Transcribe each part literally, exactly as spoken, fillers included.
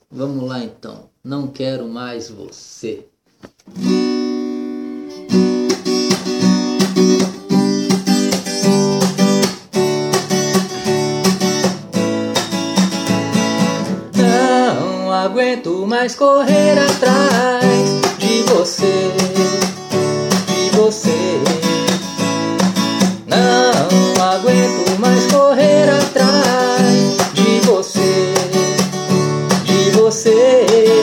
Vamos lá então. Não quero mais você. Não aguento mais correr atrás de você, de você. Não aguento mais correr atrás de você, de você.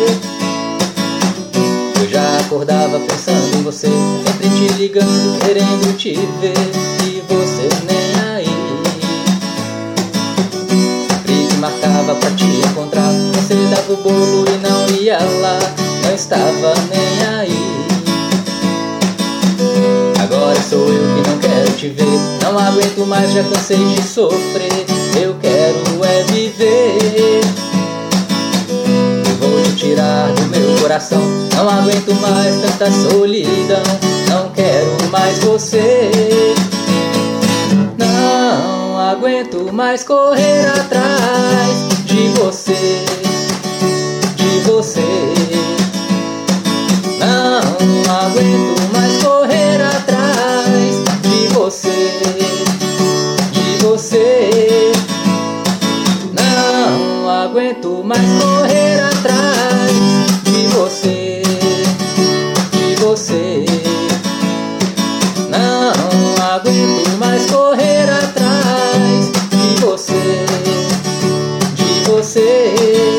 Eu já acordava pensando em você, sempre te ligando, querendo te ver, e você nem aí. Sempre te marcava pra te encontrar, você dava o bolo e não ia lá, não estava nem aí. Agora sou eu que não quero te ver, não aguento mais, já cansei de sofrer. Eu quero é viver. Eu vou te tirar do meu coração, não aguento mais tanta solidão. Não quero mais você. Não aguento mais correr atrás de você, de você. Não aguento mais correr atrás de você, de você. Não aguento mais correr atrás de você, de você. Não aguento mais correr atrás de você, de você.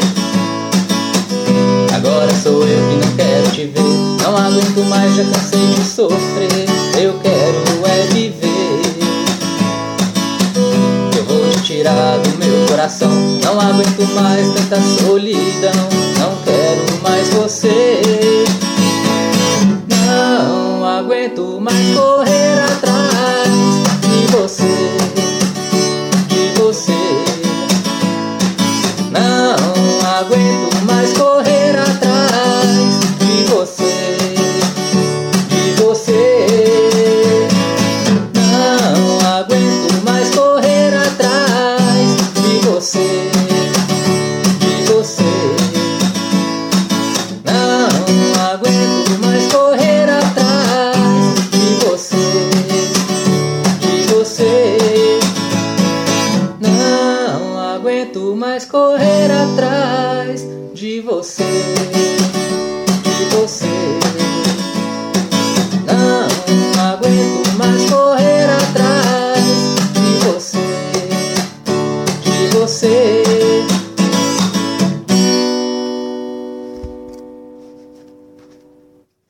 Agora sou eu que não quero te ver, não aguento mais, já cansei de sofrer. Eu quero é viver. Eu vou te tirar do meu coração, não aguento mais tanta solidão. Não quero mais você. Não aguento mais correr atrás de você, de você. Não aguento mais correr atrás de você, de você. Não aguento mais correr atrás de você, de você. Não aguento mais correr atrás de você, de você. Não aguento mais correr atrás de você.